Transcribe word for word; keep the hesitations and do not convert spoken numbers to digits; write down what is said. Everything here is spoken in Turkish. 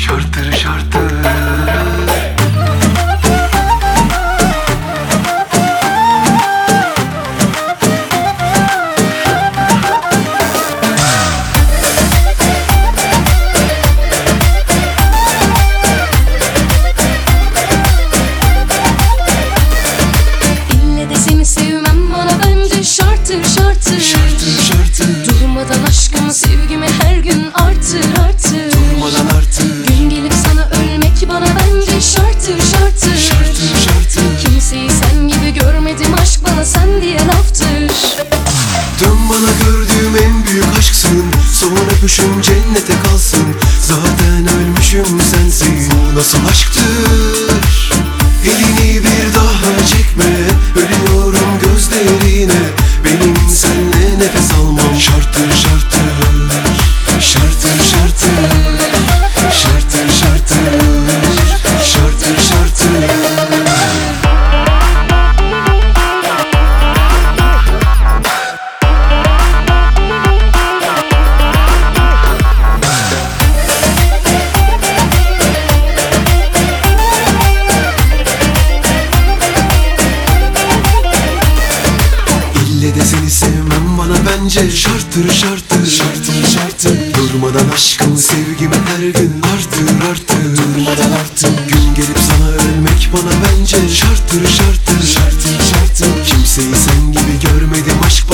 Şarttır şarttır. İlle de seni sevmem bana bence şarttır şarttır. Şarttır şarttır. Durmadan aşkım sevgimi her gün artır artır. Durmadan artır. Gün gelip sana ölmek bana bence şarttır şarttır. Şarttır şarttır. Kimseyi sen gibi görmedim, aşk bana sen diye laftır. Dön bana, gördüğüm en büyük aşksın. Son öpüşüm cennete kalsın. Zaten ölmüşüm sensin. Bu nasıl aşktır? Elini bir daha çekme. Ölüyorum gözlerine. Benim senle nefes almam şarttır şarttır. Şarttır şarttır. Şarttır şarttır. Şarttır şarttır. İlle de seni sevmem bana bence şarttır şarttır. Şarttır şarttır. Durmadan aşkım sevgimi her gün artır artır. Durmadan artır. Gün gelip sana ölmek bana bence şarttır şarttır. Şarttır şarttır. Kimseyi sen gibi görmedim, aşk